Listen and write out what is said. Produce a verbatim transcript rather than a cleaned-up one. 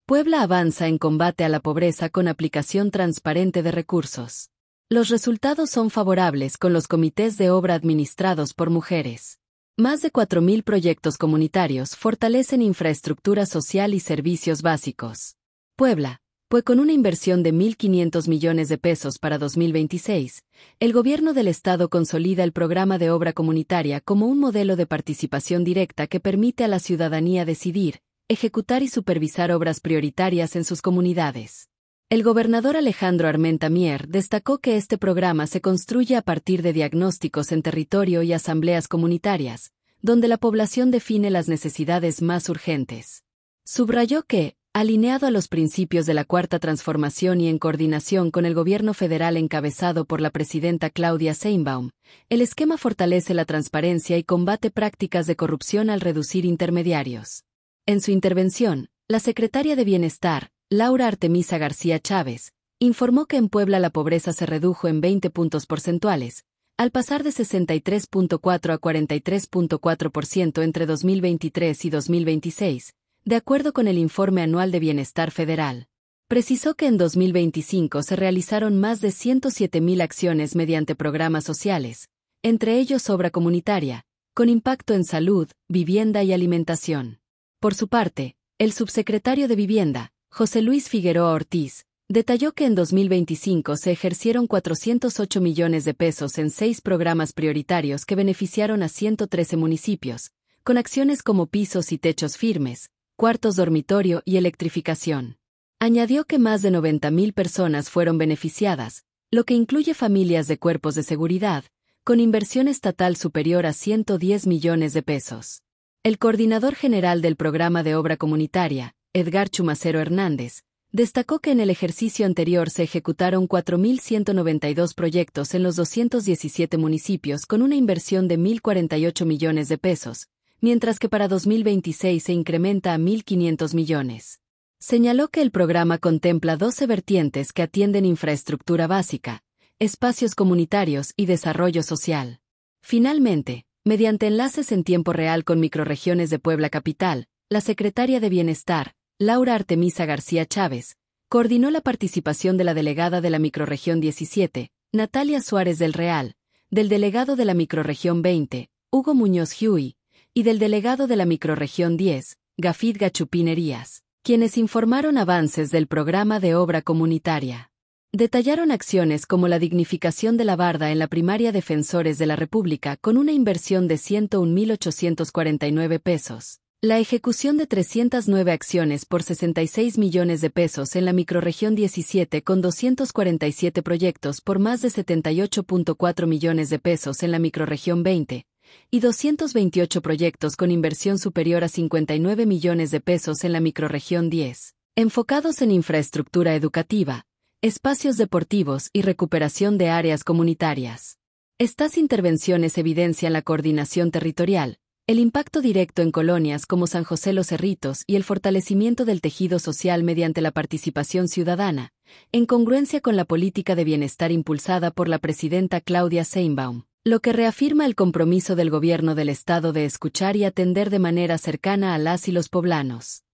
Puebla avanza en combate a la pobreza con aplicación transparente de recursos. Los resultados son favorables con los comités de obra administrados por mujeres. Más de cuatro mil proyectos comunitarios fortalecen infraestructura social y servicios básicos. Puebla, pues con una inversión de mil quinientos millones de pesos para dos mil veintiséis, el gobierno del estado consolida el programa de obra comunitaria como un modelo de participación directa que permite a la ciudadanía decidir, ejecutar y supervisar obras prioritarias en sus comunidades. El gobernador Alejandro Armenta Mier destacó que este programa se construye a partir de diagnósticos en territorio y asambleas comunitarias, donde la población define las necesidades más urgentes. Subrayó que, alineado a los principios de la Cuarta Transformación y en coordinación con el gobierno federal encabezado por la presidenta Claudia Sheinbaum, el esquema fortalece la transparencia y combate prácticas de corrupción al reducir intermediarios. En su intervención, la secretaria de Bienestar, Laura Artemisa García Chávez, informó que en Puebla la pobreza se redujo en veinte puntos porcentuales, al pasar de sesenta y tres punto cuatro a cuarenta y tres punto cuatro por ciento entre dos mil veintitrés y dos mil veintiséis, de acuerdo con el Informe Anual de Bienestar Federal. Precisó que en dos mil veinticinco se realizaron más de ciento siete mil acciones mediante programas sociales, entre ellos obra comunitaria, con impacto en salud, vivienda y alimentación. Por su parte, el subsecretario de Vivienda, José Luis Figueroa Ortiz, detalló que en dos mil veinticinco se ejercieron cuatrocientos ocho millones de pesos en seis programas prioritarios que beneficiaron a ciento trece municipios, con acciones como pisos y techos firmes, cuartos dormitorio y electrificación. Añadió que más de noventa mil personas fueron beneficiadas, lo que incluye familias de cuerpos de seguridad, con inversión estatal superior a ciento diez millones de pesos. El coordinador general del programa de obra comunitaria, Edgar Chumacero Hernández, destacó que en el ejercicio anterior se ejecutaron cuatro mil ciento noventa y dos proyectos en los doscientos diecisiete municipios con una inversión de mil cuarenta y ocho millones de pesos, mientras que para dos mil veintiséis se incrementa a mil quinientos millones. Señaló que el programa contempla doce vertientes que atienden infraestructura básica, espacios comunitarios y desarrollo social. Finalmente, mediante enlaces en tiempo real con microrregiones de Puebla Capital, la secretaria de Bienestar, Laura Artemisa García Chávez, coordinó la participación de la delegada de la microrregión diecisiete, Natalia Suárez del Real, del delegado de la microrregión veinte, Hugo Muñoz Huey, y del delegado de la microrregión diez, Gafid Gachupín Herías, quienes informaron avances del programa de obra comunitaria. Detallaron acciones como la dignificación de la barda en la primaria Defensores de la República con una inversión de ciento un mil ochocientos cuarenta y nueve pesos, la ejecución de trescientas nueve acciones por sesenta y seis millones de pesos en la microrregión diecisiete con doscientos cuarenta y siete proyectos por más de setenta y ocho punto cuatro millones de pesos en la microrregión veinte, y doscientos veintiocho proyectos con inversión superior a cincuenta y nueve millones de pesos en la microrregión diez, enfocados en infraestructura educativa, espacios deportivos y recuperación de áreas comunitarias. Estas intervenciones evidencian la coordinación territorial, el impacto directo en colonias como San José Los Cerritos y el fortalecimiento del tejido social mediante la participación ciudadana, en congruencia con la política de bienestar impulsada por la presidenta Claudia Sheinbaum, lo que reafirma el compromiso del gobierno del estado de escuchar y atender de manera cercana a las y los poblanos.